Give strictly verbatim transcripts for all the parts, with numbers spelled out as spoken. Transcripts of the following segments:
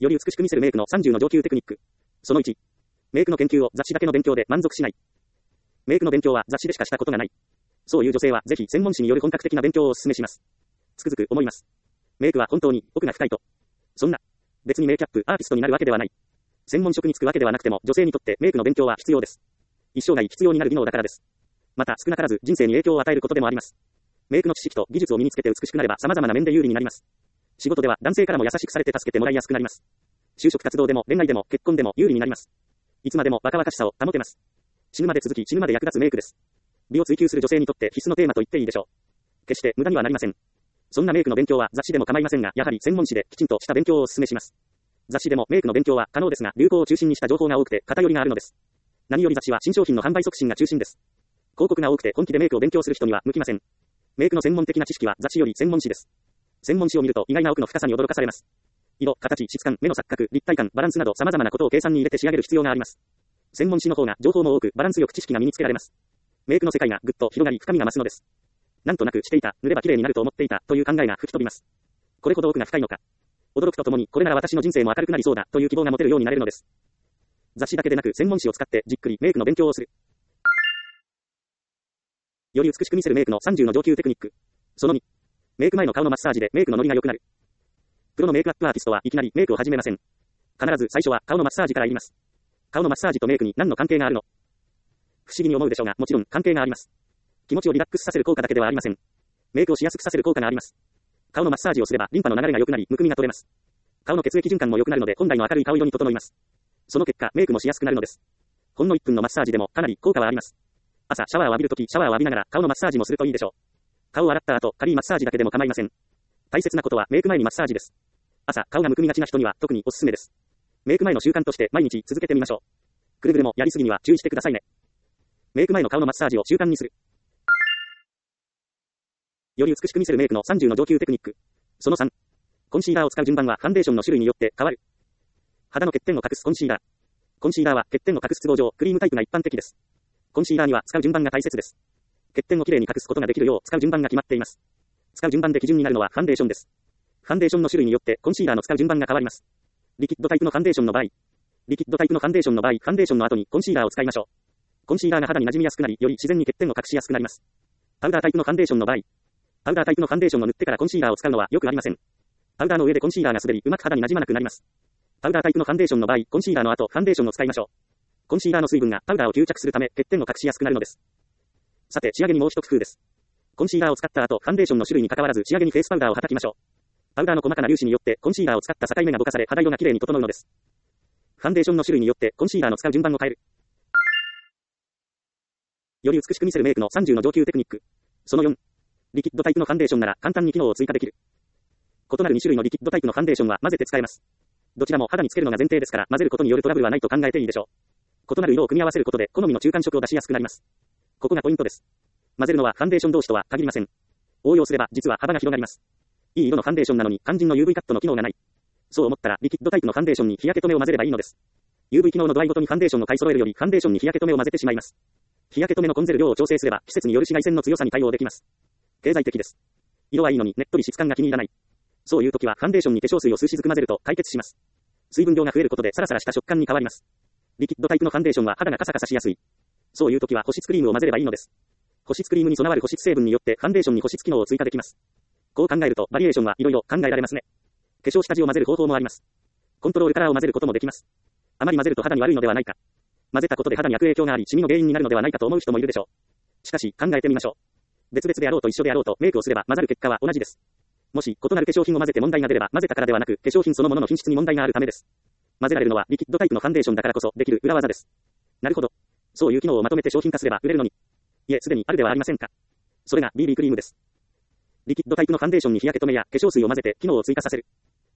より美しく見せるメイクのさんじゅうの上級テクニック。そのいち。メイクの研究を雑誌だけの勉強で満足しない。メイクの勉強は雑誌でしかしたことがない。そういう女性はぜひ専門誌による本格的な勉強をお勧めします。つくづく思います。メイクは本当に奥が深いと。そんな、別にメイキャップアーティストになるわけではない。専門職に就くわけではなくても女性にとってメイクの勉強は必要です。一生涯必要になる技能だからです。また少なからず人生に影響を与えることでもあります。メイクの知識と技術を身につけて美しくなれば様々な面で有利になります。仕事では男性からも優しくされて助けてもらいやすくなります。就職活動でも恋愛でも結婚でも有利になります。いつまでも若々しさを保てます。死ぬまで続き死ぬまで役立つメイクです。美を追求する女性にとって必須のテーマと言っていいでしょう。決して無駄にはなりません。そんなメイクの勉強は雑誌でも構いませんが、やはり専門誌できちんとした勉強をお勧めします。雑誌でもメイクの勉強は可能ですが、流行を中心にした情報が多くて偏りがあるのです。何より雑誌は新商品の販売促進が中心です。広告が多くて本気でメイクを勉強する人には向きません。メイクの専門的な知識は雑誌より専門誌です。専門誌を見ると意外な奥の深さに驚かされます。色、形、質感、目の錯覚、立体感、バランスなど様々なことを計算に入れて仕上げる必要があります。専門誌の方が情報も多くバランスよく知識が身につけられます。メイクの世界がぐっと広がり深みが増すのです。なんとなくしていた、塗れば綺麗になると思っていたという考えが吹き飛びます。これほど奥が深いのか。驚くとともにこれなら私の人生も明るくなりそうだという希望が持てるようになれるのです。雑誌だけでなく専門誌を使ってじっくりメイクの勉強をする。より美しく見せるメイクのさんじゅうの上級テクニック。そのに。メイク前の顔のマッサージでメイクのノリが良くなる。プロのメイクアップアーティストはいきなりメイクを始めません。必ず最初は顔のマッサージから言います。顔のマッサージとメイクに何の関係があるの？不思議に思うでしょうが、もちろん関係があります。気持ちをリラックスさせる効果だけではありません。メイクをしやすくさせる効果があります。顔のマッサージをすればリンパの流れが良くなり、むくみが取れます。顔の血液循環も良くなるので本来の明るい顔色に整います。その結果、メイクもしやすくなるのです。ほんのいっぷんのマッサージでもかなり効果はあります。朝シャワーを浴びるとき、シャワーを浴びながら顔のマッサージもするといいでしょう。顔を洗った後、軽いマッサージだけでも構いません。大切なことはメイク前にマッサージです。朝、顔がむくみがちな人には特におすすめです。メイク前の習慣として毎日続けてみましょう。くれぐれもやりすぎには注意してくださいね。メイク前の顔のマッサージを習慣にする。より美しく見せるメイクのさんじゅうの上級テクニック。そのさん。コンシーラーを使う順番はファンデーションの種類によって変わる。肌の欠点を隠すコンシーラー。コンシーラーは欠点を隠す都合上、クリームタイプが一般的です。コンシーラーには使う順番が大切です。欠点をきれいに隠すことができるよう使う順番が決まっています。使う順番で基準になるのはファンデーションです。ファンデーションの種類によってコンシーラーの使う順番が変わります。リキッドタイプのファンデーションの場合、リキッドタイプのファンデーションの場合、ファンデーションの後にコンシーラーを使いましょう。コンシーラーが肌に馴染みやすくなり、より自然に欠点を隠しやすくなります。パウダータイプのファンデーションの場合、パウダータイプのファンデーションを塗ってからコンシーラーを使うのはよくありません。パウダーの上でコンシーラーが滑り、うまく肌に馴染まなくなります。パウダータイプのファンデーションの場合、コンシーラーの後、ファンデーションを使いましょう。コンシーラーの水分がパウダーを吸着するため、欠点を隠しやすくなるのです。さて、仕上げにもう一工夫です。コンシーラーを使った後、ファンデーションの種類に関わらず仕上げにフェイスパウダーを叩きましょう。パウダーの細かな粒子によって、コンシーラーを使った境目がぼかされ、肌色が綺麗に整うのです。ファンデーションの種類によって、コンシーラーの使う順番を変える。より美しく見せるメイクのさんじゅうの上級テクニック。そのよん。リキッドタイプのファンデーションなら簡単に機能を追加できる。異なるに種類のリキッドタイプのファンデーションは混ぜて使えます。どちらも肌につけるのが前提ですから、混ぜることによるトラブルはないと考えていいでしょう。異なる色を組み合わせることで、好みの中間色を出しやすくなります。ここがポイントです。混ぜるのはファンデーション同士とは限りません。応用すれば実は幅が広がります。いい色のファンデーションなのに肝心の ユーブイ カットの機能がない。そう思ったらリキッドタイプのファンデーションに日焼け止めを混ぜればいいのです。ユーブイ 機能の度合いごとにファンデーションを買い揃えるよりファンデーションに日焼け止めを混ぜてしまいます。日焼け止めの混ぜる量を調整すれば季節による紫外線の強さに対応できます。経済的です。色はいいのにねっとり質感が気に入らない。そういう時はファンデーションに化粧水を数しずく混ぜると解決します。水分量が増えることでサラサラした食感に変わります。リキッドタイプのファンデーションは肌がカサカサしやすい。そういう時は保湿クリームを混ぜればいいのです。保湿クリームに備わる保湿成分によってファンデーションに保湿機能を追加できます。こう考えるとバリエーションはいろいろ考えられますね。化粧下地を混ぜる方法もあります。コントロールカラーを混ぜることもできます。あまり混ぜると肌に悪いのではないか。混ぜたことで肌に悪影響がありシミの原因になるのではないかと思う人もいるでしょう。しかし考えてみましょう。別々であろうと一緒であろうとメイクをすれば混ざる結果は同じです。もし異なる化粧品を混ぜて問題が出れば混ぜたからではなく化粧品そのものの品質に問題があるためです。混ぜられるのはリキッドタイプのファンデーションだからこそできる裏技です。なるほど。そういう機能をまとめて商品化すれば売れるのに。いえ、すでにあるではありませんか。それが ビービー クリームです。リキッドタイプのファンデーションに日焼け止めや化粧水を混ぜて機能を追加させる。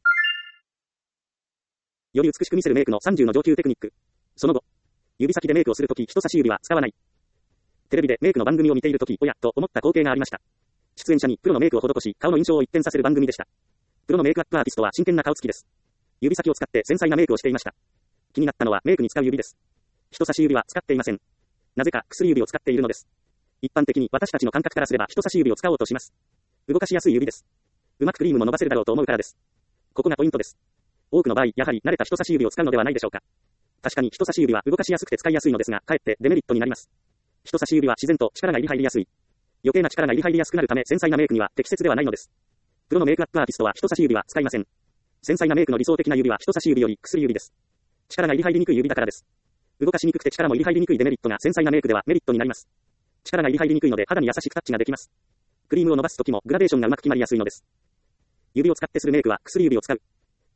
より美しく見せるメイクのさんじゅうの上級テクニック。その後、指先でメイクをするとき人差し指は使わない。テレビでメイクの番組を見ているとき、おや、と思った光景がありました。出演者にプロのメイクを施し、顔の印象を一変させる番組でした。プロのメイクアップアーティストは真剣な顔つきです。指先を使って繊細なメイクをしていました。気になったのはメイクに使う指です。人差し指は使っていません。なぜか薬指を使っているのです。一般的に私たちの感覚からすれば人差し指を使おうとします。動かしやすい指です。うまくクリームも伸ばせるだろうと思うからです。ここがポイントです。 多くの場合、やはり慣れた人差し指を使うのではないでしょうか。確かに人差し指は動かしやすくて使いやすいのですが、かえってデメリットになります。人差し指は自然と力が入り入りやすい。余計な力が入り入りやすくなるため、繊細なメイクには適切ではないのです。プロのメイクアップアーティストは人差し指は使いません。繊細なメイクの理想的な指は人差し指より薬指です。力が入り入りにくい指だからです。動かしにくくて力も入り入りにくいデメリットが繊細なメイクではメリットになります。力が入り入りにくいので肌に優しくタッチができます。クリームを伸ばすときもグラデーションがうまく決まりやすいのです。指を使ってするメイクは薬指を使う。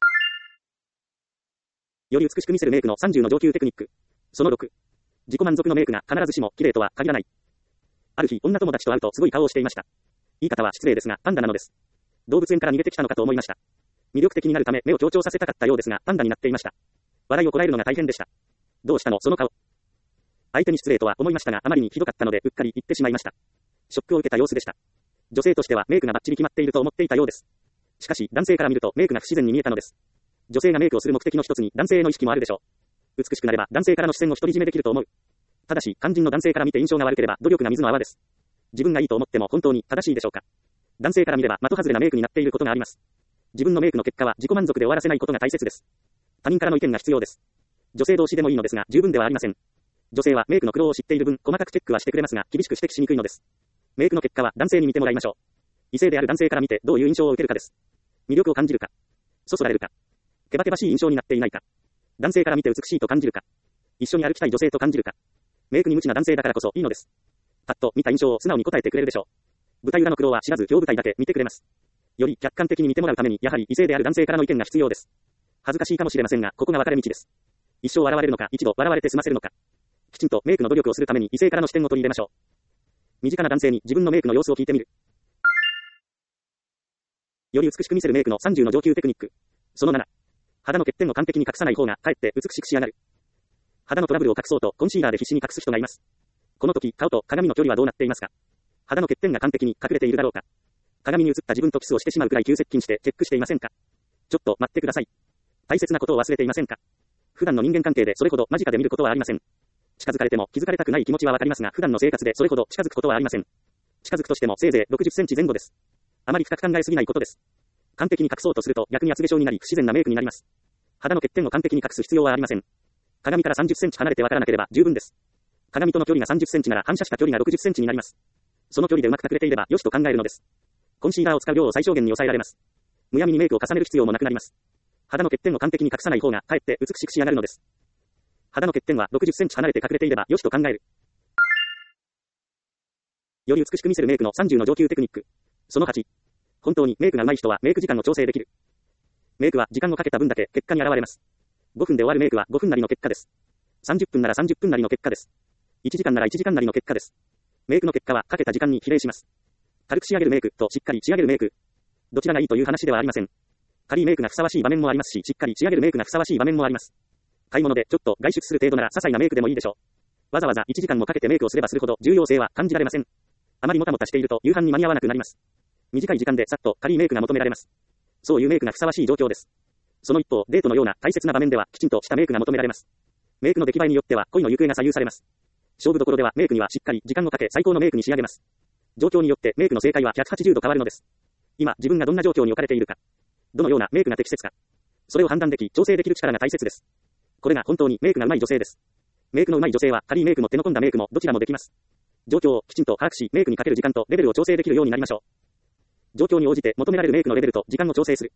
より美しく見せるメイクのさんじゅうの上級テクニック。そのろく。自己満足のメイクが必ずしも綺麗とは限らない。ある日、女友達と会うとすごい顔をしていました。言い方は失礼ですが、パンダなのです。動物園から逃げてきたのかと思いました。魅力的になるため目を強調させたかったようですが、パンダになっていました。笑いをこらえるのが大変でした。どうしたのその顔。相手に失礼とは思いましたが、あまりにひどかったので、うっかり言ってしまいました。ショックを受けた様子でした。女性としてはメイクがバッチリ決まっていると思っていたようです。しかし、男性から見るとメイクが不自然に見えたのです。女性がメイクをする目的の一つに男性の意識もあるでしょう。美しくなれば男性からの視線を独り占めできると思う。ただし、肝心の男性から見て印象が悪ければ努力が水の泡です。自分がいいと思っても本当に正しいでしょうか。男性から見れば的外れなメイクになっていることがあります。自分のメイクの結果は自己満足で終わらせないことが大切です。他人からの意見が必要です。女性同士でもいいのですが、十分ではありません。女性はメイクの苦労を知っている分、細かくチェックはしてくれますが、厳しく指摘しにくいのです。メイクの結果は男性に見てもらいましょう。異性である男性から見てどういう印象を受けるかです。魅力を感じるか、そそられるか、ケバケバしい印象になっていないか、男性から見て美しいと感じるか、一緒に歩きたい女性と感じるか、メイクに無知な男性だからこそいいのです。パッと見た印象を素直に答えてくれるでしょう。舞台裏の苦労は知らず表舞台だけ見てくれます。より客観的に見てもらうために、やはり異性である男性からの意見が必要です。恥ずかしいかもしれませんが、ここが分かれ道です。一生笑われるのか、一度笑われて済ませるのか。きちんとメイクの努力をするために異性からの視点を取り入れましょう。身近な男性に自分のメイクの様子を聞いてみる。より美しく見せるメイクのさんじゅうの上級テクニック。そのなな。肌の欠点を完璧に隠さない方がかえって美しく仕上がる。肌のトラブルを隠そうとコンシーラーで必死に隠す人がいます。この時、顔と鏡の距離はどうなっていますか？肌の欠点が完璧に隠れているだろうか？鏡に映った自分とキスをしてしまうくらい急接近してチェックしていませんか？ちょっと待ってください。大切なことを忘れていませんか？普段の人間関係でそれほど間近で見ることはありません。近づかれても気づかれたくない気持ちはわかりますが、普段の生活でそれほど近づくことはありません。近づくとしてもせいぜいろくじゅっセンチ前後です。あまり深く考えすぎないことです。完璧に隠そうとすると逆に厚化粧になり不自然なメイクになります。肌の欠点を完璧に隠す必要はありません。鏡からさんじゅっセンチ離れてわからなければ十分です。鏡との距離がさんじゅっセンチなら反射した距離がろくじゅっセンチになります。その距離でうまく隠れていればよしと考えるのです。コンシーラーを使う量を最小限に抑えられます。むやみにメイクを重ねる必要もなくなります。肌の欠点を完璧に隠さない方がかえって美しく仕上がるのです。肌の欠点はろくじゅっセンチ離れて隠れていればよしと考える。より美しく見せるメイクのさんじゅうの上級テクニック。そのはち。本当にメイクが上手い人はメイク時間を調整できる。メイクは時間をかけた分だけ結果に現れます。ごふんで終わるメイクはごふんなりの結果です。さんじゅっぷんならさんじゅっぷんなりの結果です。いちじかんならいちじかんなりの結果です。メイクの結果はかけた時間に比例します。軽く仕上げるメイクとしっかり仕上げるメイク。どちらがいいという話ではありません。軽いメイクがふさわしい場面もありますし、しっかり仕上げるメイクがふさわしい場面もあります。買い物でちょっと外出する程度なら些細なメイクでもいいでしょう。わざわざいちじかんもかけてメイクをすればするほど重要性は感じられません。あまりもたもたしていると夕飯に間に合わなくなります。短い時間でさっと軽いメイクが求められます。そういうメイクがふさわしい状況です。その一方、デートのような大切な場面ではきちんとしたメイクが求められます。メイクの出来栄えによっては恋の行方が左右されます。勝負どころではメイクにはしっかり時間をかけ最高のメイクに仕上げます。状況によってメイクの正解はひゃくはちじゅうど変わるのです。今自分がどんな状況に置かれているか、どのようなメイクが適切か、それを判断でき調整できる力が大切です。これが本当にメイクが上手い女性です。メイクの上手い女性は軽いメイクも手の込んだメイクもどちらもできます。状況をきちんと把握し、メイクにかける時間とレベルを調整できるようになりましょう。状況に応じて求められるメイクのレベルと時間を調整する。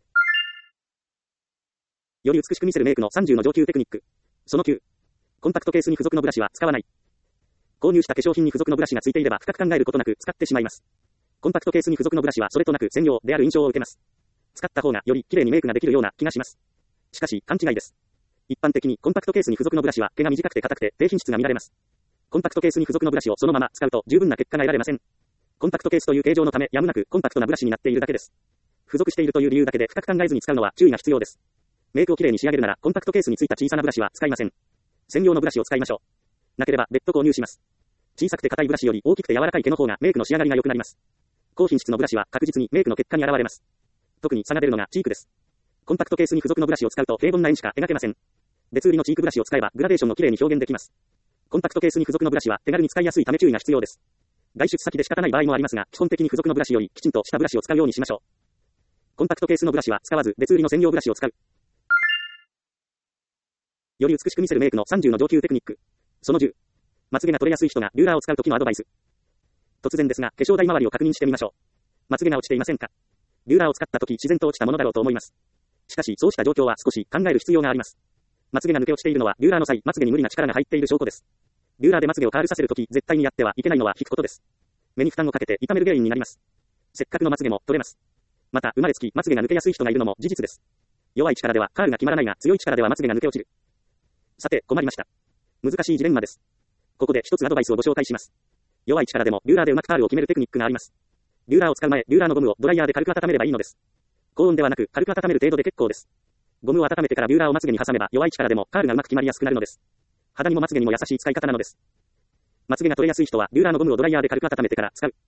より美しく見せるメイクのさんじゅうの上級テクニック。そのきゅう。コンパクトケースに付属のブラシは使わない。購入した化粧品に付属のブラシが付いていれば深く考えることなく使ってしまいます。コンパクトケースに付属のブラシはそれとなく専用である印象を受けます。使った方がより綺麗にメイクができるような気がします。しかし勘違いです。一般的にコンパクトケースに付属のブラシは毛が短くて硬くて低品質が見られます。コンパクトケースに付属のブラシをそのまま使うと十分な結果が得られません。コンパクトケースという形状のためやむなくコンパクトなブラシになっているだけです。付属しているという理由だけで深く考えずに使うのは注意が必要です。メイクをきれいに仕上げるならコンパクトケースに付いた小さなブラシは使いません。専用のブラシを使いましょう。なければ別途購入します。小さくて硬いブラシより大きくて柔らかい毛の方がメイクの仕上がりが良くなります。高品質のブラシは確実にメイクの結果に現れます。特に差が出るのがチークです。コンパクトケースに付属のブラシを使うと平凡な円しか描けません。別売りのチークブラシを使えばグラデーションをきれいに表現できます。コンパクトケースに付属のブラシは手軽に使いやすいため注意が必要です。外出先で仕方ない場合もありますが、基本的に付属のブラシよりきちんとしたブラシを使うようにしましょう。コンパクトケースのブラシは使わず別売りの専用ブラシを使う。 より美しく見せるメイクのさんじゅうの上級テクニック。そのじゅう。まつげが取れやすい人がリューラーを使うときのアドバイス。突然ですが、化粧台周りを確認してみましょう。まつげが落ちていませんか？リューラーを使ったとき自然と落ちたものだろうと思います。しかし、そうした状況は少し考える必要があります。まつげが抜け落ちているのは、リューラーの際、まつげに無理な力が入っている証拠です。リューラーでまつげをカールさせるとき、絶対にやってはいけないのは引くことです。目に負担をかけて痛める原因になります。せっかくのまつげも取れます。また、生まれつきまつげが抜けやすい人がいるのも事実です。弱い力ではカールが決まらないが、強い力ではまつげが抜け落ちる。さて、困りました。難しいジレンマです。ここで一つアドバイスをご紹介します。弱い力でもリューラーでうまくカールを決めるテクニックがあります。リューラーを使う前、リューラーのゴムをドライヤーで軽く温めればいいのです。高温ではなく、軽く温める程度で結構です。ゴムを温めてからリューラーをまつげに挟めば弱い力でもカールがうまく決まりやすくなるのです。肌にもまつげにも優しい使い方なのです。まつげが取れやすい人はリューラーのゴムをドライヤーで軽く温めてから使う。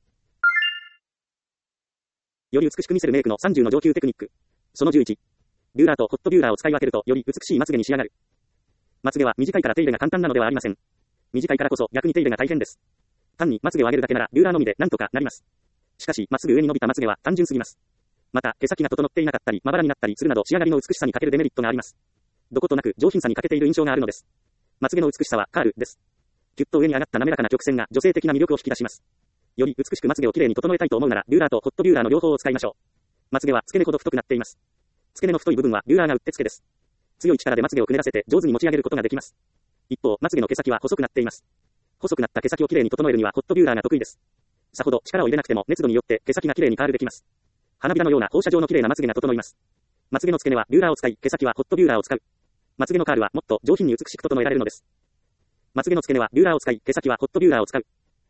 より美しく見せるメイクのさんじゅうの上級テクニック。そのじゅういち。リューラーとホットビューラーを使い分けるとより美しいまつげに仕上がる。まつげは短いから手入れが簡単なのではありません。短いからこそ逆に手入れが大変です。単にまつげを上げるだけならリューラーのみでなんとかなります。しかし、まっすぐ上に伸びたまつげは単純すぎます。また、毛先が整っていなかったり、まばらになったりするなど仕上がりの美しさに欠けるデメリットがあります。どことなく上品さに欠けている印象があるのです。まつげの美しさはカールです。キュッと上に上がった滑らかな曲線が女性的な魅力を引き出します。より美しくまつげをきれいに整えたいと思うなら、リューラーとホットビューラーの両方を使いましょう。まつげは付け根ほど太くなっています。付け根の太い部分はリューラーがうってつけです。強い力でまつげをくねらせて上手に持ち上げることができます。一方、まつげの毛先は細くなっています。細くなった毛先をきれいに整えるにはホットビューラーが得意です。さほど力を入れなくても熱度によって毛先がきれいにカールできます。花びらのような放射状のきれいなまつげが整います。まつげの付け根はリューラーを使い、毛先はホットビューラーを使う。まつげのカールはもっと上品に美しく整えられるのです。まつげの付け根はリューラーを使い、毛先はホットビューラーを使う。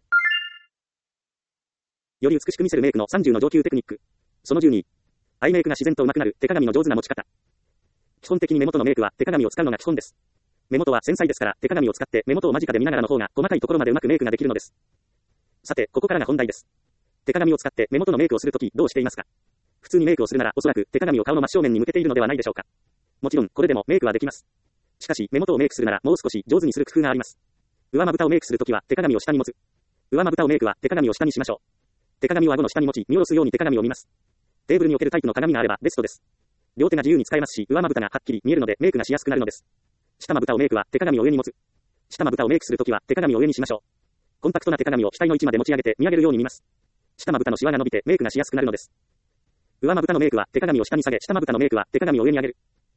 より美しく見せるメイクのさんじゅうの上級テクニック。そのじゅうに。アイメイクが自然と上手くなる手鏡の上手な持ち方。基本的に目元のメイクは手鏡を使うのが基本です。目元は繊細ですから手鏡を使って目元を間近で見ながらの方が細かいところまでうまくメイクができるのです。さて、ここからが本題です。手鏡を使って目元のメイクをするときどうしていますか？普通にメイクをするならおそらく手鏡を顔の真正面に向けているのではないでしょうか。もちろんこれでもメイクはできます。しかし目元をメイクするならもう少し上手にする工夫があります。上まぶたをメイクするときは手鏡を下に持つ。上まぶたをメイクは手鏡を下にしましょう。手鏡を顎の下に持ち見下ろすように手鏡を見ます。テーブルに置けるタイプの鏡があればベストです。両手が自由に使えますし、上まぶたがはっきり見えるのでメイクがしやすくなるのです。下まぶたをメイクは手鏡を上に持つ。下まぶたをメイクするときは手鏡を上にしましょう。コンパクトな手鏡を額の位置まで持ち上げて見上げるように見ます。下まぶたのシワが伸びてメイクがしやすくなるのです。上まぶたのメイクは手鏡を下に下げ、下まぶたのメイクは手鏡を上に上げる。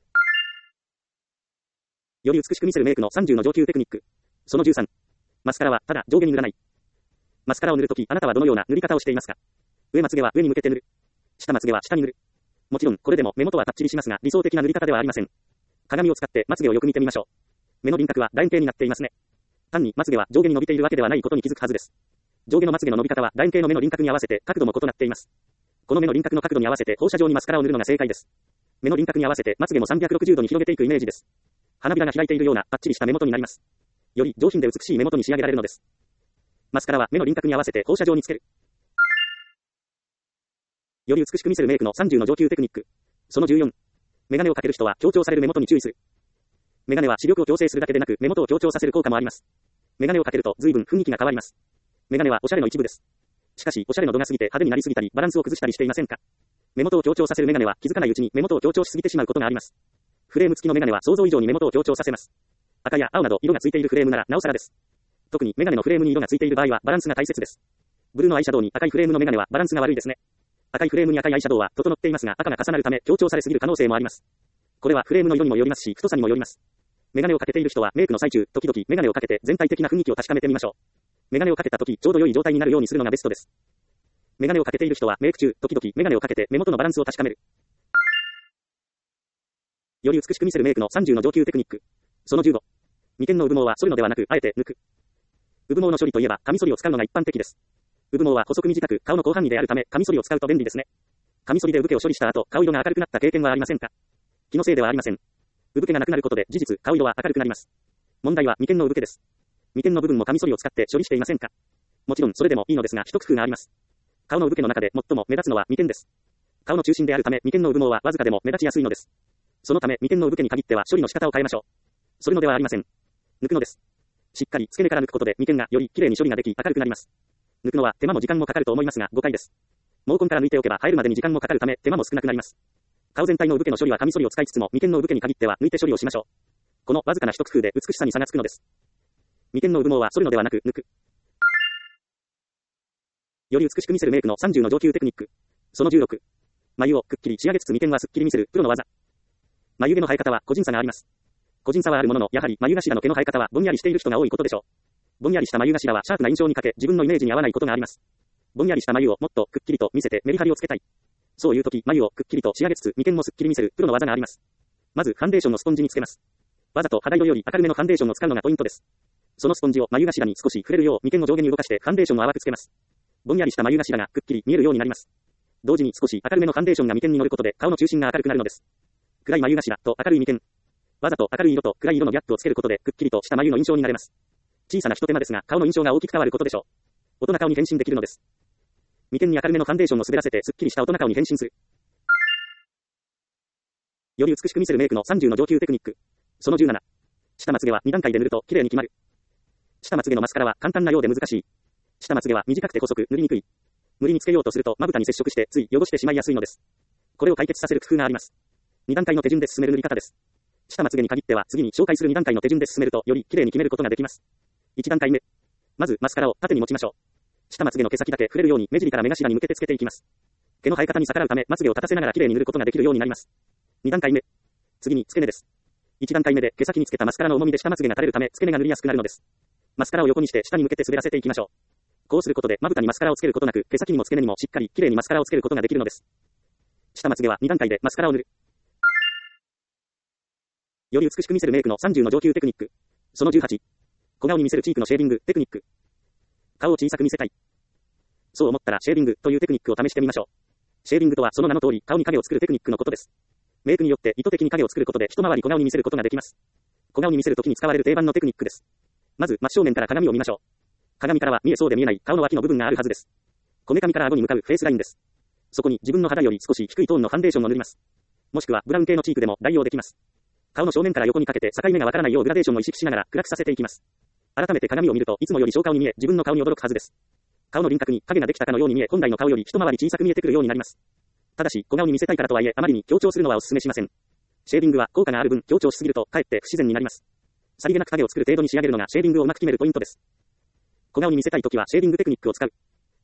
より美しく見せるメイクのさんじゅうの上級テクニック。そのじゅうさん。マスカラはただ上下に塗らない。マスカラを塗るときあなたはどのような塗り方をしていますか？上まつげは上に向けて塗る。下まつげは下に塗る。もちろんこれでも目元はかっちりしますが理想的な塗り方ではありません。鏡を使ってまつげをよく見てみましょう。目の輪郭は楕円形になっていますね。単にまつげは上下に伸びているわけではないことに気づくはずです。上下のまつげの伸び方は楕円形の目の輪郭に合わせて角度も異なっています。この目の輪郭の角度に合わせて放射状にマスカラを塗るのが正解です。目の輪郭に合わせてまつげもさんびゃくろくじゅうどに広げていくイメージです。花びらが開いているようなパッチリした目元になります。より上品で美しい目元に仕上げられるのです。マスカラは目の輪郭に合わせて放射状につける。より美しく見せるメイクのさんじゅうの上級テクニック。そのじゅうよん。メガネをかける人は強調される目元に注意する。メガネは視力を矯正するだけでなく目元を強調させる効果もあります。メガネをかけると随分雰囲気が変わります。メガネはおしゃれの一部です。しかしおしゃれの度が過ぎて派手になりすぎたりバランスを崩したりしていませんか？目元を強調させるメガネは気づかないうちに目元を強調しすぎてしまうことがあります。フレーム付きのメガネは想像以上に目元を強調させます。赤や青など色がついているフレームならなおさらです。特にメガネのフレームに色がついている場合はバランスが大切です。ブルーのアイシャドウに赤いフレームのメガネはバランスが悪いですね。赤いフレームに赤いアイシャドウは整っていますが赤が重なるため強調されすぎる可能性もあります。これはフレームの色にもよりますし太さにもよります。メガネをかけている人はメイクの最中、時々メガネをかけて全体的な雰囲気を確かめてみましょう。メガネをかけた時ちょうど良い状態になるようにするのがベストです。メガネをかけている人はメイク中、時々メガネをかけて目元のバランスを確かめる。より美しく見せるメイクのさんじゅうの上級テクニック。そのじゅうご。眉間の産毛は剃るのではなくあえて抜く。産毛の処理といえばカミソリを使うのが一般的です。産毛は細く短く顔の広範囲であるためカミソリを使うと便利ですね。カミソリで産毛を処理した後顔色が明るくなった経験はありませんか？気のせいではありません。産毛がなくなることで事実顔色は明るくなります。問題は眉間の産毛です。眉間の部分もカミソリを使って処理していませんか？もちろんそれでもいいのですが一工夫があります。顔の産毛の中で最も目立つのは眉間です。顔の中心であるため眉間の産毛はわずかでも目立ちやすいのです。そのため眉間の産毛に限っては処理の仕方を変えましょう。剃るのではありません。抜くのです。しっかり付け根から抜くことで眉間がより綺麗に処理ができ明るくなります。抜くのは手間も時間もかかると思いますが誤解です。毛根から抜いておけば生えるまでに時間もかかるため手間も少なくなります。顔全体の産毛の処理はカミソリを使いつつも眉間の産毛に限っては抜いて処理をしましょう。 このわずかな一工夫で美しさに差がつくのです。眉間の産毛は剃るのではなく抜く。より美しく見せるメイクのさんじゅうの上級テクニック。そのじゅうろく。眉をくっきり仕上げつつ眉間はすっきり見せるプロの技。眉毛の生え方は個人差があります。個人差はあるものの、やはり眉頭の毛の生え方はぼんやりしている人が多いことでしょう。ぼんやりした眉頭はシャープな印象に欠け、自分のイメージに合わないことがあります。ぼんやりした眉をもっとくっきりと見せてメリハリをつけたい。そういう時、眉をくっきりと仕上げつつ眉間もすっきり見せるプロの技があります。まずファンデーションのスポンジにつけます。わざと肌色より明るめのファンデーションを使うのがポイントです。そのスポンジを眉頭に少し触れるよう眉間を上下に動かしてファンデーションを淡くつけます。ぼんやりした眉頭がくっきり見えるようになります。同時に少し明るめのファンデーションが眉間に乗ることで顔の中心が明るくなるのです。暗い眉頭と明るい眉間。わざと明るい色と暗い色のギャップをつけることでくっきりとした眉の印象になれます。小さな一手間ですが顔の印象が大きく変わることでしょう。大人顔に変身できるのです。眉間に明るめのファンデーションを滑らせてすっきりした大人顔に変身する。より美しく見せるメイクのさんじゅうの上級テクニック。そのじゅうなな。下まつげはに段階で塗ると綺麗に決まる。下まつげのマスカラは簡単なようで難しい。下まつげは短くて細く塗りにくい。無理につけようとするとまぶたに接触してつい汚してしまいやすいのです。これを解決させる工夫があります。に段階の手順で進める塗り方です。下まつげに限っては次に紹介するに段階の手順で進めるとより綺麗に決めることができます。いち段階目。まずマスカラを縦に持ちましょう。下まつげの毛先だけ触れるように目尻から目頭に向けてつけていきます。毛の生え方に逆らうためまつげを立たせながら綺麗に塗ることができるようになります。に段階目。次に付け根です。いち段階目で毛先につけたマスカラの重みで下まつげが垂れるため付け根が塗りやすくなるのです。マスカラを横にして下に向けて滑らせていきましょう。こうすることでまぶたにマスカラをつけることなく毛先にも付け根にもしっかり綺麗にマスカラをつけることができるのです。下まつげはに段階でマスカラを塗る。より美しく見せるメイクのさんじゅうの上級テクニック。そのじゅうはち。小顔に見せるチークのシェーディングテクニック。顔を小さく見せたい。そう思ったらシェーディングというテクニックを試してみましょう。シェーディングとはその名の通り顔に影を作るテクニックのことです。メイクによって意図的に影を作ることで一回り小顔に見せることができます。小顔に見せるときに使われる定番のテクニックです。まず真正面から鏡を見ましょう。鏡からは見えそうで見えない顔の脇の部分があるはずです。こめかみから顎に向かうフェイスラインです。そこに自分の肌より少し低いトーンのファンデーションを塗ります。もしくはブラウン系のチークでも代用できます。顔の正面から横にかけて境目がわからないようグラデーションを意識しながら暗くさせていきます。改めて鏡を見るといつもより小顔に見え自分の顔に驚くはずです。顔の輪郭に影ができたかのように見え本来の顔より一回り小さく見えてくるようになります。ただし小顔に見せたいからとはいえあまりに強調するのはお勧めしません。シェーディングは効果がある分強調しすぎるとかえって不自然になります。さりげなく影を作る程度に仕上げるのがシェーディングをうまく決めるポイントです。小顔に見せたいときはシェーディングテクニックを使う。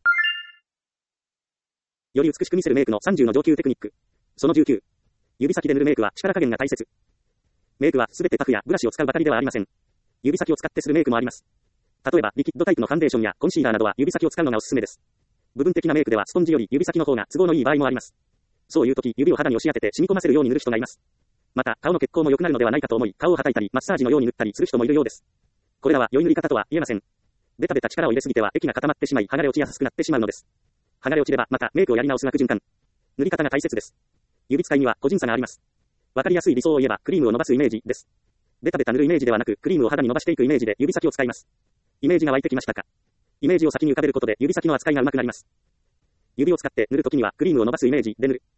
より美しく見せるメイクのさんじゅうの上級テクニック。そのじゅうきゅう。指先で塗るメイクは力加減が大切。メイクはすべてパフやブラシを使うばかりではありません。指先を使ってするメイクもあります。例えばリキッドタイプのファンデーションやコンシーラーなどは指先を使うのがおすすめです。部分的なメイクではスポンジより指先の方が都合のいい場合もあります。そういう時指を肌に押し当てて染み込ませるように塗る人がいます。また顔の血行も良くなるのではないかと思い顔を叩いたりマッサージのように塗ったりする人もいるようです。これらは良い塗り方とは言えません。ベタベタ力を入れすぎては液が固まってしまい剥がれ落ちやすくなってしまうのです。剥がれ落ちればまたメイクをやり直す悪循環。塗り方が大切です。指使いには個人差があります。わかりやすい理想を言えばクリームを伸ばすイメージです。ベタベタ塗るイメージではなくクリームを肌に伸ばしていくイメージで指先を使います。イメージが湧いてきましたか？イメージを先に浮かべることで指先の扱いが上手くなります。指を使って塗るときにはクリームを伸ばすイメージで塗る。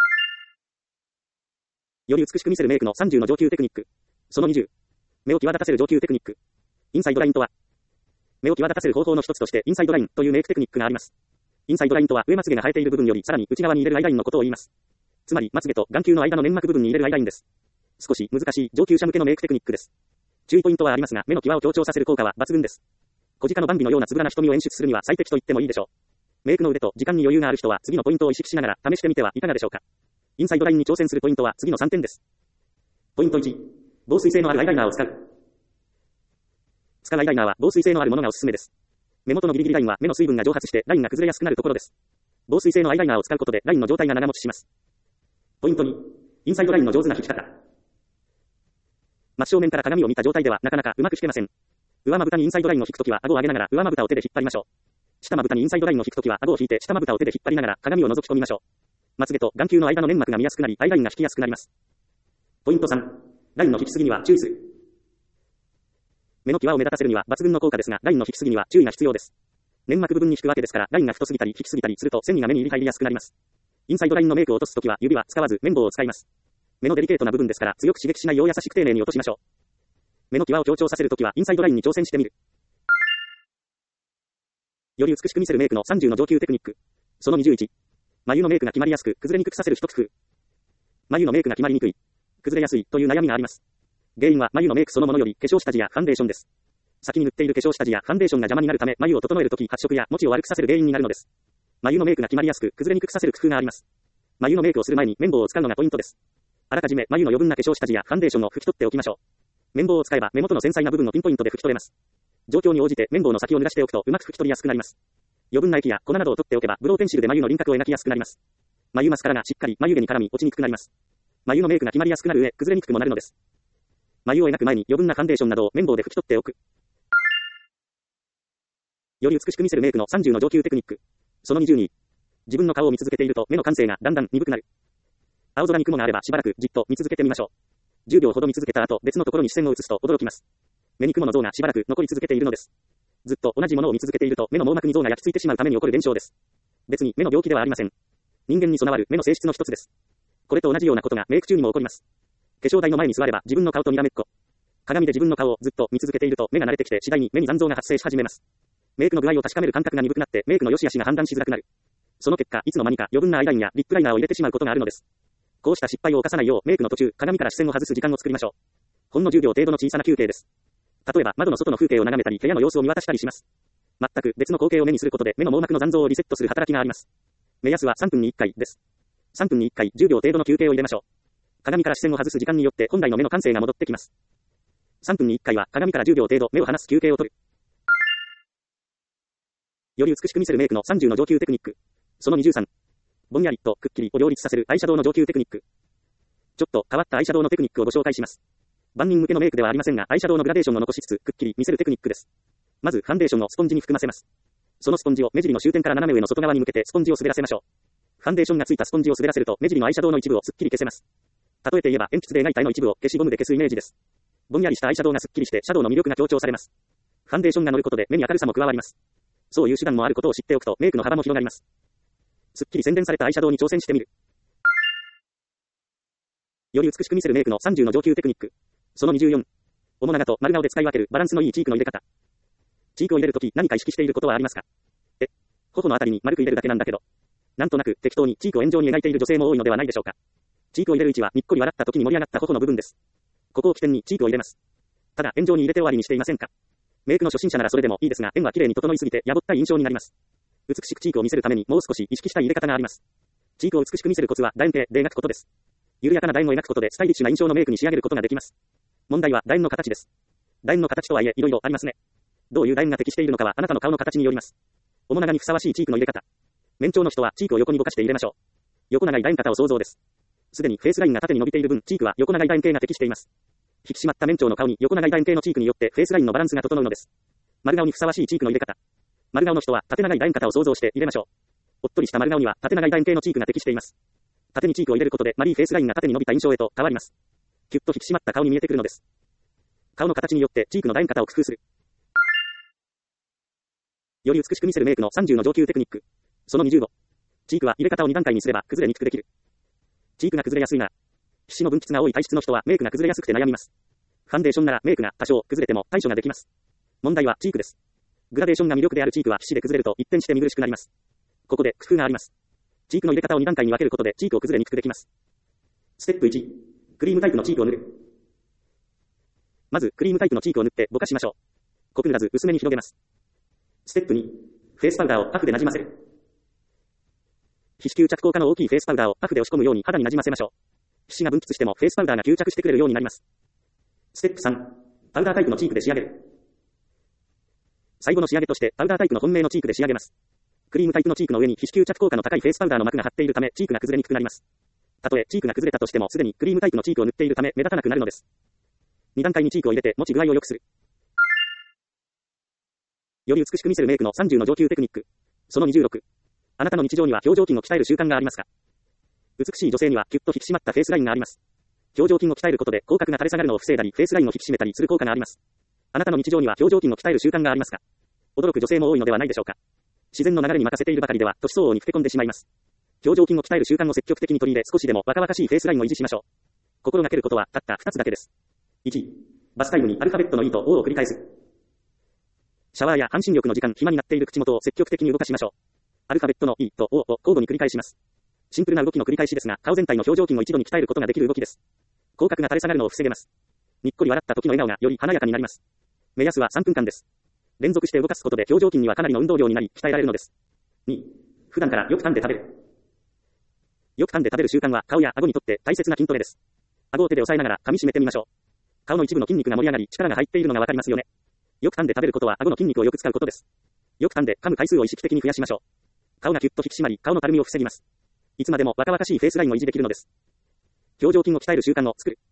より美しく見せるメイクのさんじゅうの上級テクニック。そのにじゅう。目を際立たせる上級テクニック。インサイドラインとは、目を際立たせる方法の一つとしてインサイドラインというメイクテクニックがあります。インサイドラインとは上まつげが生えている部分よりさらに内側に入れるアイラインのことを言います。つまりまつげと眼球の間の粘膜部分に入れるアイラインです。少し難しい上級者向けのメイクテクニックです。注意ポイントはありますが目の際を強調させる効果は抜群です。小鹿のバンビのようなつぶらな瞳を演出するには最適と言ってもいいでしょう。メイクの腕と時間に余裕がある人は次のポイントを意識しながら試してみてはいかがでしょうか。インサイドラインに挑戦するポイントは次のさんてんです。ポイントいち。防水性のあるアイライナーを使う。使うアイライナーは防水性のあるものがおすすめです。目元のギリギリラインは目の水分が蒸発してラインが崩れやすくなるところです。防水性のアイライナーを使うことでラインの状態が長持ちします。ポイントに。インサイドラインの上手な引き方。真正面から鏡を見た状態ではなかなかうまく引けません。上まぶたにインサイドラインを引くときは顎を上げながら上まぶたを手で引っ張りましょう。下まぶたにインサイドラインを引くときは顎を引いて下まぶたを手で引っ張りながら鏡を覗き込みましょう。まつげと眼球の間の粘膜が見やすくなりアイラインが引きやすくなります。ポイントさん。ラインの引きすぎには注意する。目の際を目立たせるには抜群の効果ですがラインの引きすぎには注意が必要です。粘膜部分に引くわけですからラインが太すぎたり引きすぎたりすると線が目に入り入りやすくなります。インサイドラインのメイクを落とすときは指は使わず綿棒を使います。目のデリケートな部分ですから強く刺激しないよう優しく丁寧に落としましょう。目の際を強調させるときはインサイドラインに挑戦してみる。より美しく見せるメイクのさんじゅうの上級テクニック。そのにじゅういち。眉のメイクが決まりやすく崩れにくくさせる一工夫。眉のメイクが決まりにくい、崩れやすいという悩みがあります。 原因は眉のメイクそのものより化粧下地やファンデーションです。先に塗っている化粧下地やファンデーションが邪魔になるため、眉を整えるとき発色や持ちを悪くさせる原因になるのです。眉のメイクが決まりやすく、崩れにくくさせる工夫があります。眉のメイクをする前に綿棒を使うのがポイントです。あらかじめ眉の余分な化粧下地やファンデーションを拭き取っておきましょう。綿棒を使えば目元の繊細な部分をピンポイントで拭き取れます。状況に応じて綿棒の先を濡らしておくとうまく拭き取りやすくなります。余分な液や粉などを取っておけばブローペンシルで眉の輪郭を描きやすくなります。眉マスカラがしっかり眉毛に絡み落ちにくくなります。眉のメイクが決まりやすくなる上、崩れにくくもなるのです。眉を描く前に余分なファンデーションなどを綿棒で拭き取っておく。より美しく見せるメイクのさんじゅうの上級テクニック。そのにじゅうに。自分の顔を見続けていると目の感性がだんだん鈍くなる。青空に雲があればしばらくじっと見続けてみましょう。じゅうびょうほど見続けた後、別のところに視線を移すと驚きます。目に雲の像がしばらく残り続けているのです。ずっと同じものを見続けていると目の網膜に像が焼き付いてしまうために起こる現象です。別に目の病気ではありません。人間に備わる目の性質の一つです。これと同じようなことがメイク中にも起こります。化粧台の前に座れば自分の顔とにらめっこ。鏡で自分の顔をずっと見続けていると目が慣れてきて次第に目に残像が発生し始めます。メイクの具合を確かめる感覚が鈍くなってメイクの良し悪しが判断しづらくなる。その結果、いつの間にか余分なアイラインやリップライナーを入れてしまうことがあるのです。こうした失敗を犯さないようメイクの途中、鏡から視線を外す時間を作りましょう。ほんのじゅうびょう程度の小さな休憩です。例えば窓の外の風景を眺めたり部屋の様子を見渡したりします。全く別の光景を目にすることで目の網膜の残像をリセットする働きがあります。目安はさんぷんにいっかいです。さんぷんにいっかいじゅうびょう程度の休憩を入れましょう。鏡から視線を外す時間によって本来の目の感性が戻ってきます。さんぷんにいっかいは鏡からじゅうびょう程度目を離す休憩を取る。より美しく見せるメイクのさんじゅうの上級テクニック。そのにじゅうさん。ぼんやりとくっきりを両立させるアイシャドウの上級テクニック。ちょっと変わったアイシャドウのテクニックをご紹介します。万人向けのメイクではありませんが、アイシャドウのグラデーションを残しつつくっきり見せるテクニックです。まずファンデーションをスポンジに含ませます。そのスポンジを目尻の終点から斜め上の外側に向けてスポンジを滑らせましょう。ファンデーションがついたスポンジを滑らせると目尻のアイシャドウの一部をすっきり消せます。例えて言えば鉛筆で描いた絵の一部を消しゴムで消すイメージです。ぼんやりしたアイシャドウがすっきりしてシャドウの魅力が強調されます。ファンデーションが乗ることで目に明るさも加わります。そういう手段もあることを知っておくとメイクの幅も広がります。すっきり洗練されたアイシャドウに挑戦してみる。より美しく見せるメイクのさんじゅうの上級テクニック。そのにじゅうよん。面長と丸顔で使い分けるバランスのいいチークの入れ方。チークを入れるとき何か意識していることはありますか？え、頬のあたりに丸く入れるだけなんだけど。なんとなく適当にチークを円状に描いている女性も多いのではないでしょうか。チークを入れる位置はにっこり笑ったときに盛り上がった頬の部分です。ここを起点にチークを入れます。ただ円状に入れて終わりにしていませんか？メイクの初心者ならそれでもいいですが、円は綺麗に整いすぎてやぼったい印象になります。美しくチークを見せるためにもう少し意識したい入れ方があります。チークを美しく見せるコツは楕円形で描くことです。緩やかな楕円を描くことでスタイリッシュな印象のメイクに仕上げることができます。問題は楕円の形です。楕円の形とはいえ色々ありますね。どういう楕円が適しているのかはあなたの顔の形によります。面長にふさわしいチークの入れ方。面長の人はチークを横にぼかして入れましょう。横長い楕円型を想像です。すでにフェイスラインが縦に伸びている分、チークは横長い楕円形が適しています。引き締まった面長の顔に横長い楕円形のチークによってフェイスラインのバランスが整うのです。丸顔にふさわしいチークの入れ方。丸顔の人は縦長い楕円型を想像して入れましょう。おっとりした丸顔には縦長い楕円形のチークが適しています。縦にチークを入れることでマリーフェイスラインが縦に伸びた印象へと変わります。キュッと引き締まった顔に見えてくるのです。顔の形によってチークの楕円型を工夫する。より美しく見せるメイクのさんじゅうの上級テクニック。そのにじゅうご。チークは入れ方をに段階にすれば崩れにくくできる。チークが崩れやすいなら、皮脂の分泌が多い体質の人はメイクが崩れやすくて悩みます。ファンデーションならメイクが多少崩れても対処ができます。問題はチークです。グラデーションが魅力であるチークは皮脂で崩れると一転して見苦しくなります。ここで工夫があります。チークの入れ方をに段階に分けることでチークを崩れにくくできます。ステップいち。クリームタイプのチークを塗る。まずクリームタイプのチークを塗ってぼかしましょう。濃く塗らず薄めに広げます。ステップに。フェイスパウダーをパフでなじませる。皮脂吸着効果の大きいフェイスパウダーをパフで押し込むように肌になじませましょう。皮脂が分泌してもフェイスパウダーが吸着してくれるようになります。ステップさん。パウダータイプのチークで仕上げる。最後の仕上げとしてパウダータイプの本命のチークで仕上げます。クリームタイプのチークの上に皮脂吸着効果の高いフェイスパウダーの膜が張っているためチークが崩れにくくなります。たとえチークが崩れたとしてもすでにクリームタイプのチークを塗っているため目立たなくなるのです。に段階にチークを入れて持ち具合を良くする。より美しく見せるメイクのさんじゅうの上級テクニック。そのにじゅうろく。あなたの日常には表情筋を鍛える習慣がありますか？美しい女性にはキュッと引き締まったフェイスラインがあります。表情筋を鍛えることで口角が垂れ下がるのを防いだりフェイスラインを引き締めたりする効果があります。あなたの日常には表情筋を鍛える習慣がありますか？驚く女性も多いのではないでしょうか。自然の流れに任せているばかりでは年相応に老け込んでしまいます。表情筋を鍛える習慣を積極的に取り入れ少しでも若々しいフェイスラインを維持しましょう。心がけることはたったふたつだけです。いち. バスタイムにアルファベットの E と O を繰り返す。シャワーや半身浴の時間、暇になっている口元を積極的に動かしましょう。アルファベットの E と O を交互に繰り返します。シンプルな動きの繰り返しですが、顔全体の表情筋を一度に鍛えることができる動きです。口角が垂れ下がるのを防げます。 にっこり笑った時の笑顔がより華やかになります。目安はさんぷんかんです。連続して動かすことで表情筋にはかなりの運動量になり、鍛えられるのです。に、普段からよく噛んで食べる。よく噛んで食べる習慣は顔や顎にとって大切な筋トレです。顎を手で押さえながら噛み締めてみましょう。顔の一部の筋肉が盛り上がり、力が入っているのがわかりますよね。よく噛んで食べることは顎の筋肉をよく使うことです。よく噛んで噛む回数を意識的に増やしましょう。顔がキュッと引き締まり、顔のたるみを防ぎます。いつまでも若々しいフェイスラインを維持できるのです。表情筋を鍛える習慣を作る。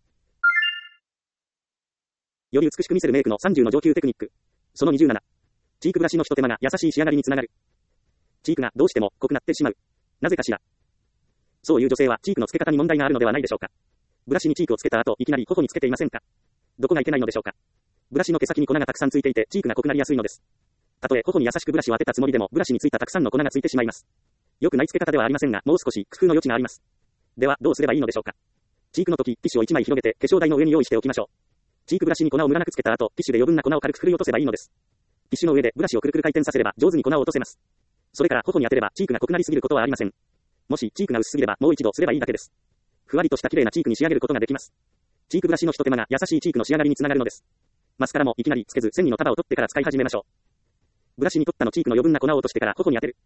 より美しく見せるメイクのさんじゅうの上級テクニック。そのにじゅうなな。チークブラシの一手間が優しい仕上がりにつながる。チークがどうしても濃くなってしまう。なぜかしら。そういう女性はチークの付け方に問題があるのではないでしょうか。ブラシにチークをつけた後、いきなり頬につけていませんか。どこがいけないのでしょうか。ブラシの毛先に粉がたくさんついていて、チークが濃くなりやすいのです。たとえ頬に優しくブラシを当てたつもりでも、ブラシについたたくさんの粉がついてしまいます。よくない付け方ではありませんが、もう少し工夫の余地があります。では、どうすればいいのでしょうか。チークの時、ティッシュをいちまい広げて、化粧台の上に用意しておきましょう。チークブラシに粉をムラなくつけた後、ティッシュで余分な粉を軽くふるい落とせばいいのです。ティッシュの上でブラシをくるくる回転させれば、上手に粉を落とせます。それから頬に当てれば、チークが濃くなりすぎることはありません。もし、チークが薄すぎれば、もう一度すればいいだけです。ふわりとした綺麗なチークに仕上げることができます。チークブラシの一手間が優しいチークの仕上がりにつながるのです。マスカラもいきなりつけず、繊維の束を取ってから使い始めましょう。ブラシに取ったのチークの余分な粉を落としてから頬に当てる。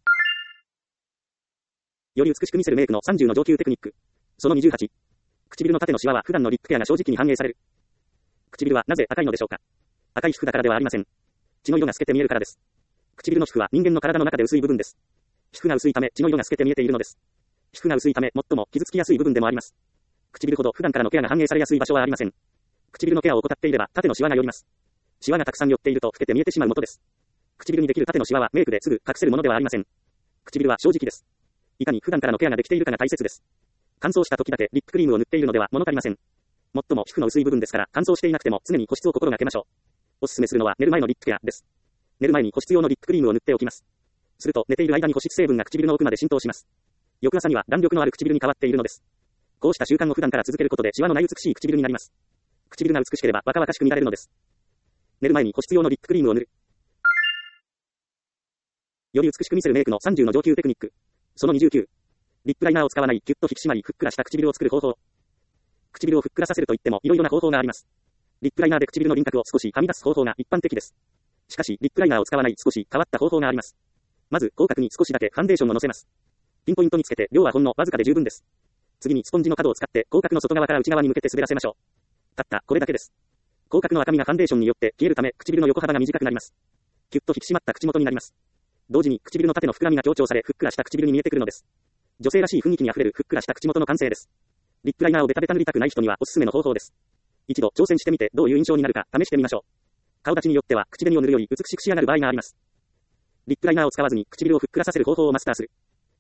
より美しく見せるメイクのさんじゅうの上級テクニック。そのにじゅうはち。唇の縦のシワは普段のリップケアが正直に反映される。唇はなぜ赤いのでしょうか。赤い皮膚だからではありません。血の色が透けて見えるからです。唇の皮膚は人間の体の中で薄い部分です。皮膚が薄いため血の色が透けて見えているのです。皮膚が薄いため最も傷つきやすい部分でもあります。唇ほど普段からのケアが反映されやすい場所はありません。唇のケアを怠っていれば縦のシワが寄ります。シワがたくさん寄っていると老けて見えてしまうもとです。唇にできる縦のシワはメイクですぐ隠せるものではありません。唇は正直です。いかに普段からのケアができているかが大切です。乾燥した時だけリップクリームを塗っているのでは物足りません。最も皮膚の薄い部分ですから乾燥していなくても常に保湿を心がけましょう。おすすめするのは寝る前のリップケアです。寝る前に保湿用のリップクリームを塗っておきます。すると寝ている間に保湿成分が唇の奥まで浸透します。翌朝には弾力のある唇に変わっているのです。こうした習慣を普段から続けることでシワのない美しい唇になります。唇が美しければ若々しく見られるのです。寝る前に保湿用のリップクリームを塗る。より美しく見せるメイクのさんじゅうの上級テクニック。そのにじゅうきゅう。リップライナーを使わないキュッと引き締まりふっくらした唇を作る方法。唇をふっくらさせるといってもいろいろな方法があります。リップライナーで唇の輪郭を少しはみ出す方法が一般的です。しかし、リップライナーを使わない少し変わった方法があります。まず、口角に少しだけファンデーションを乗せます。ピンポイントにつけて、量はほんのわずかで十分です。次にスポンジの角を使って、口角の外側から内側に向けて滑らせましょう。たった、これだけです。口角の赤みがファンデーションによって消えるため、唇の横幅が短くなります。キュッと引き締まった口元になります。同時に、唇の縦の膨らみが強調され、ふっくらした唇に見えてくるのです。女性らしい雰囲気にあふれるふっくらした口元の完成です。リップライナーをベタベタ塗りたくない人にはおすすめの方法です。一度挑戦してみてどういう印象になるか試してみましょう。顔立ちによっては口紅を塗るより美しく仕上がる場合があります。リップライナーを使わずに唇をふっくらさせる方法をマスターする。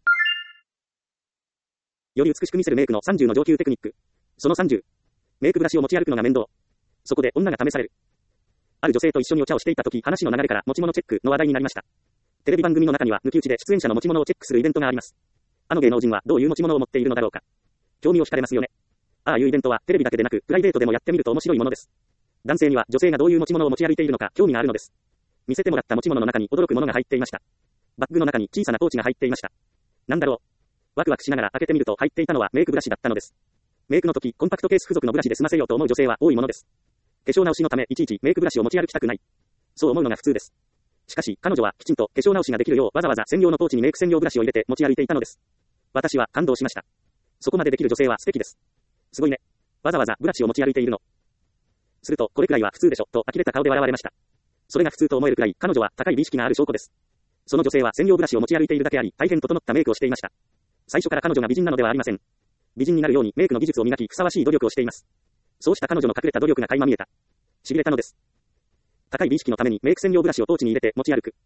より美しく見せるメイクのさんじゅうの上級テクニック。そのさんじゅう。メイクブラシを持ち歩くのが面倒。そこで女が試される。ある女性と一緒にお茶をしていた時、話の流れから持ち物チェックの話題になりました。テレビ番組の中には抜き打ちで出演者の持ち物をチェックするイベントがあります。あの芸能人はどういう持ち物を持っているのだろうか。興味を惹かれますよね。ああいうイベントはテレビだけでなくプライベートでもやってみると面白いものです。男性には女性がどういう持ち物を持ち歩いているのか興味があるのです。見せてもらった持ち物の中に驚くものが入っていました。バッグの中に小さなポーチが入っていました。なんだろう。ワクワクしながら開けてみると入っていたのはメイクブラシだったのです。メイクの時コンパクトケース付属のブラシで済ませようと思う女性は多いものです。化粧直しのためいちいちメイクブラシを持ち歩きたくない。そう思うのが普通です。しかし彼女はきちんと化粧直しができるようわざわざ専用のポーチにメイク専用ブラシを入れて持ち歩いていたのです。私は感動しました。そこまでできる女性は素敵です。すごいね。わざわざブラシを持ち歩いているの。すると、これくらいは普通でしょ、と呆れた顔で笑われました。それが普通と思えるくらい、彼女は高い美意識がある証拠です。その女性は専用ブラシを持ち歩いているだけあり、大変整ったメイクをしていました。最初から彼女が美人なのではありません。美人になるようにメイクの技術を磨き、ふさわしい努力をしています。そうした彼女の隠れた努力が垣間見えた。痺れたのです。高い美意識のためにメイク専用ブラシをポーチに入れて持ち歩く。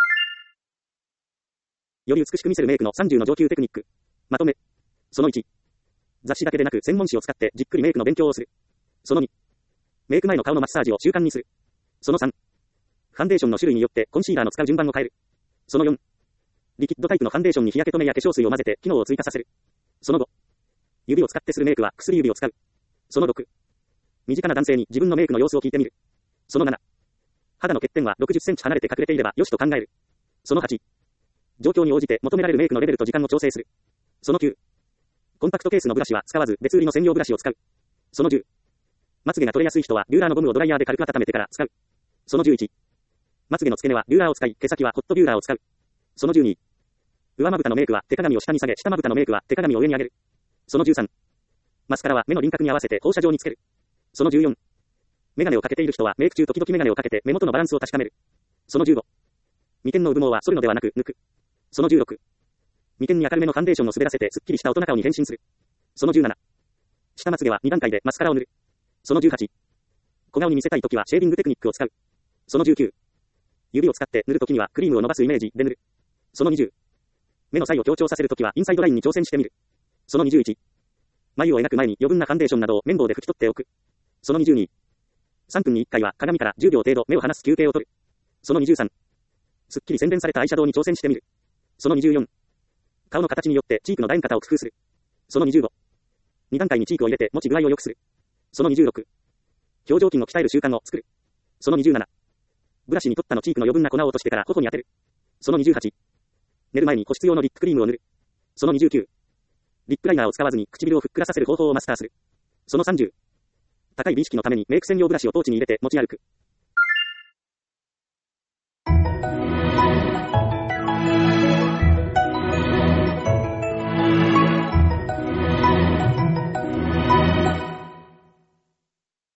より美しく見せるメイクのさんじゅうの上級テクニック。まとめ。そのいち。雑誌だけでなく専門誌を使ってじっくりメイクの勉強をする。そのに。メイク前の顔のマッサージを習慣にする。そのさん。ファンデーションの種類によってコンシーラーの使う順番を変える。そのよん。リキッドタイプのファンデーションに日焼け止めや化粧水を混ぜて機能を追加させる。そのご。指を使ってするメイクは薬指を使う。そのろく。身近な男性に自分のメイクの様子を聞いてみる。そのなな。肌の欠点はろくじゅっセンチ離れて隠れていればよしと考える。そのはち。状況に応じて求められるメイクのレベルと時間を調整する。そのきゅう。コンパクトケースのブラシは使わず別売りの専用ブラシを使う。そのじゅう。 まつげが取れやすい人は、リューラーのゴムをドライヤーで軽く温めてから使う。そのじゅういち。まつげの付け根は、リューラーを使い、毛先はホットリューラーを使う。そのじゅうに。上まぶたのメイクは手鏡を下に下げ、下まぶたのメイクは手鏡を上に上げる。そのじゅうさん。マスカラは目の輪郭に合わせて放射状につける。そのじゅうよん。メガネをかけている人はメイク中時々メガネをかけて目元のバランスを確かめる。そのじゅうご。眉間の産毛は剃るのではなく抜く。そのじゅうろく。眉間に明るめのファンデーションを滑らせてすっきりした大人顔に変身する。そのじゅうなな。下まつげはに段階でマスカラを塗る。そのじゅうはち。小顔に見せたいときはシェービングテクニックを使う。そのじゅうきゅう。指を使って塗るときにはクリームを伸ばすイメージで塗る。そのにじゅう。目の際を強調させるときはインサイドラインに挑戦してみる。そのにじゅういち。眉を描く前に余分なファンデーションなどを綿棒で拭き取っておく。そのにじゅうに。さんぷんにいっかいは鏡からじゅうびょう程度目を離す休憩を取る。そのにじゅうさん。すっきり洗練されたアイシャドウに挑戦してみる。そのにじゅうよん。顔の形によってチークのライン型を工夫する。そのにじゅうご。に段階にチークを入れて持ち具合を良くする。そのにじゅうろく。表情筋を鍛える習慣を作る。そのにじゅうなな。ブラシに取ったのチークの余分な粉を落としてから頬に当てる。そのにじゅうはち。寝る前に保湿用のリップクリームを塗る。そのにじゅうきゅう。リップライナーを使わずに唇をふっくらさせる方法をマスターする。そのさんじゅう。高い美意識のためにメイク専用ブラシをポーチに入れて持ち歩く。